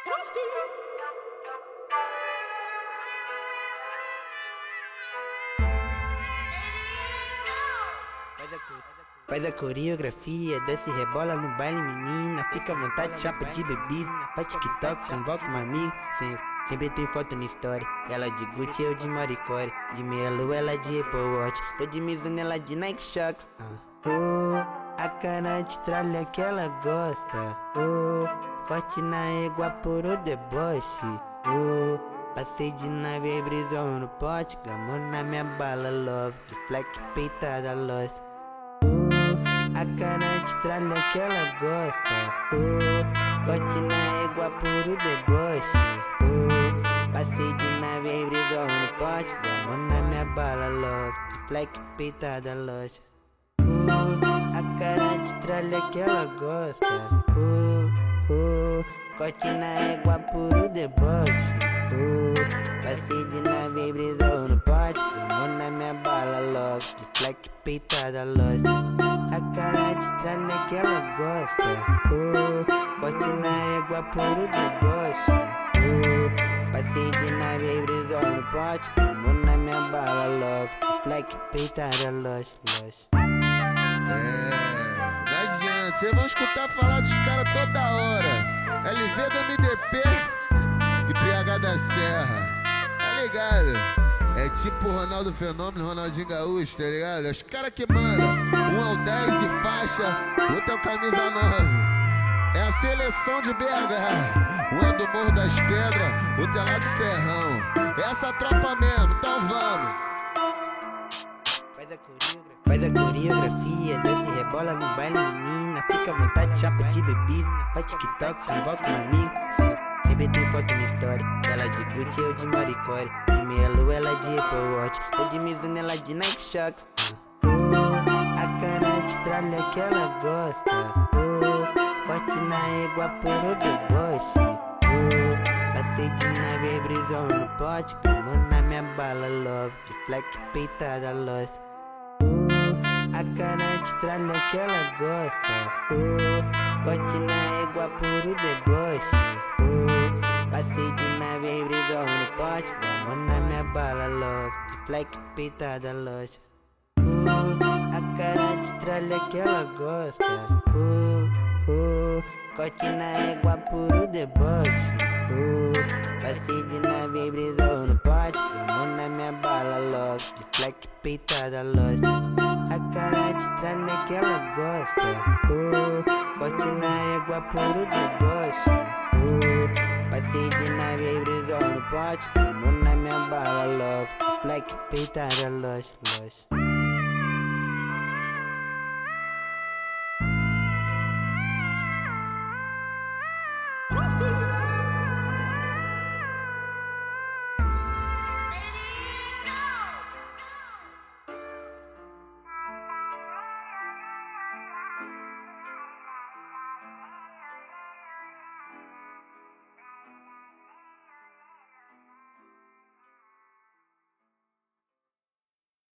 Faz a coreografia, desce e rebola no baile, menina. Fica à vontade, chapa de bebida. Faz TikTok, convoca uma amiga. Sempre tem foto na história. Ela de Gucci, eu de Maricore. De meia lua, ela de Apple Watch. Tô de Mizuno, ela de Nike Shox. A cara de tralha que ela gosta. Corte na égua por o deboche. Passei de nave, brisou no pote. Gamou na minha bala, love. De fleck, peitada, lost. A cara de tralha que ela gosta. Corte na égua por o deboche. Passei de nave, brisou no pote. Gamou na minha bala, love. De fleck, peitada, lost. A cara de tralha que ela gosta. Corte na égua por o deboche. Passei de nave, brisou no pote. Gamou na minha bala, love. De fleck, peitada, lost. A cara de tralha que ela gosta. Corte na égua por o deboche. Passei de nave, brisou no pote. Gamou na minha bala, love. De fleck, peitada, lost. Não adianta, cês vão escutar falar dos caras toda hora. LV do MDP e PH da Serra, tá ligado? É tipo Ronaldo Fenômeno, Ronaldinho Gaúcho, tá ligado? É os caras que mandam. Um é o 10 e faixa, outro é o camisa 9. É a seleção de BH. Um é do Morro das Pedras, outro é lá do Serrão. É essa tropa mesmo, então vamos. Faz a coreografia, desce e rebola no baile, menina. Fica à vontade, chapa de bebida. Faz TikTok, convoca um amigo. Sempre tem foto na história. Ela de Gucci, eu de Maricore. De meia lua, ela de Apple Watch. Tô de Mizuno, ela de Nike Shox. A cara de tralha que ela gosta. Corte na égua por o deboche. Passei de nave, brisou no pote. Gamou na minha bala, love. De fleck, peitada, lost. A cara de tralha que ela gosta. Corte na égua por o deboche. Passei de nave, brisou no pote. Gamou na minha bala, love. De fleck, peitada, lost. A cara de tralha que ela gosta. Corte na égua por o deboche. Passei de nave, brisou no pote. Gamou na minha bala, love. De fleck, peitada, lost. A cara de tralha que ela gosta. Corte na égua por o deboche. Passei de nave, brisou no pote. Gamou na minha bala, love. De fleck, peitada, lost.